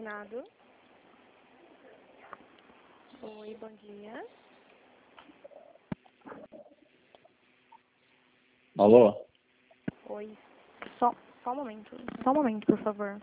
consignado. Oi, bom dia. Alô? Oi. Só um momento. Só um momento, por favor.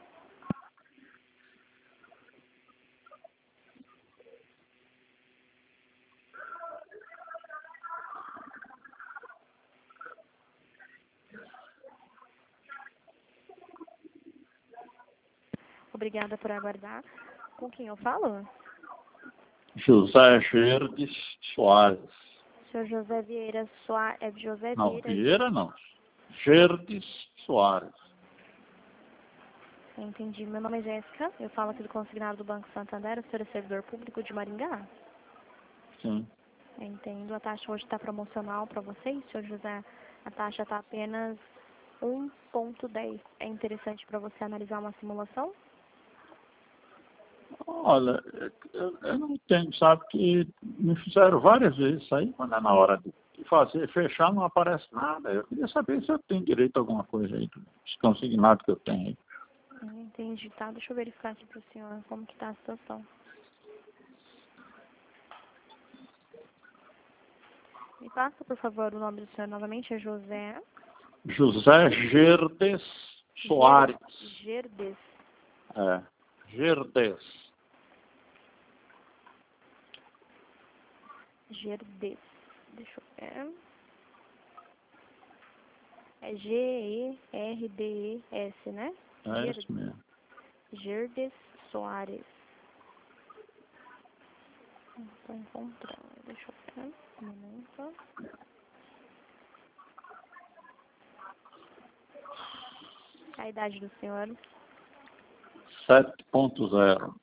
Obrigada por aguardar. Com quem eu falo? José Gerdes Soares. Senhor José Vieira Soares. É José Não, Vieira. Vieira não. Gerdes Soares. Entendi. Meu nome é Jéssica. Eu falo aqui do consignado do Banco Santander. O senhor é servidor público de Maringá? Sim. Entendo. A taxa hoje está promocional para vocês, senhor José. A taxa está apenas 1,10. É interessante para você analisar uma simulação? Olha, eu não entendo, sabe, que me fizeram várias vezes isso aí, quando é na hora de fazer, fechar, não aparece nada. Eu queria saber se eu tenho direito a alguma coisa aí, esse consignado que eu tenho aí. Entendi, tá? Deixa eu verificar aqui para o senhor como que está a situação. Me passa, por favor, o nome do senhor novamente. É José José Gerdes Soares. Gerdes. É, Gerdes. Gerdes. Deixa eu ver. É Gerdes, né? É isso mesmo. Gerdes Soares. Não estou encontrando. Deixa eu ver. Um momento. A idade do senhor? 7.0.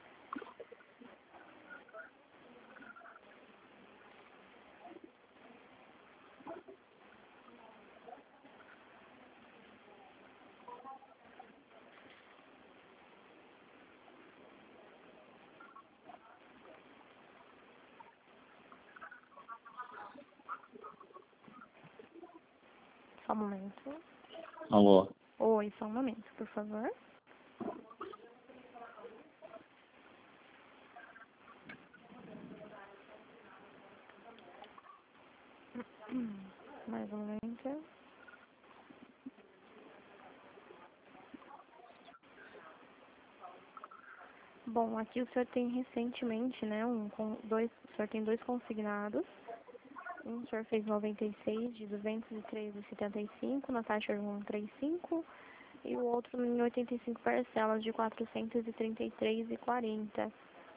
Só um momento. Alô? Oi, só um momento, por favor. Mais um momento. Bom, aqui o senhor tem recentemente, né, o senhor tem dois consignados. Um o senhor fez 96 de 213,75 na taxa de 135 e o outro em 85 parcelas de 433,40.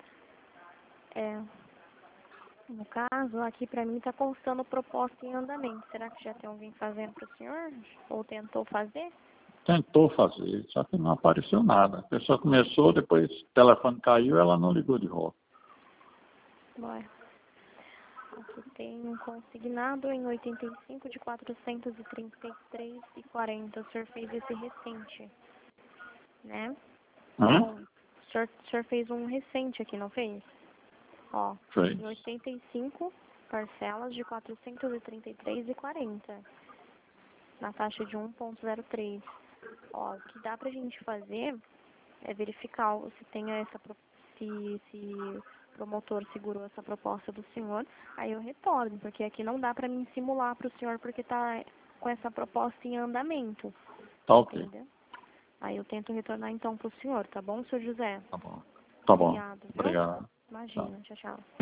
No caso, aqui pra mim tá constando proposta em andamento. Será que já tem alguém fazendo pro senhor? Ou tentou fazer? Tentou fazer, só que não apareceu nada. A pessoa começou, depois o telefone caiu, ela não ligou de volta. Bora. Aqui tem um consignado em 85 de 433,40. O senhor fez esse recente, né? Hã? Bom, o senhor fez um recente aqui, não fez? Ó, Fez. em 85 parcelas de 433,40 na taxa de 1,03. Ó, o que dá pra gente fazer é verificar se tem se o promotor segurou essa proposta do senhor, aí eu retorno, porque aqui não dá pra mim simular pro senhor porque tá com essa proposta em andamento. Tá ok. Entendeu? Aí eu tento retornar então pro senhor, tá bom, senhor José? Tá bom. Tá bom. Obrigado, viu? Obrigado. Tá. Imagina, tchau, tchau.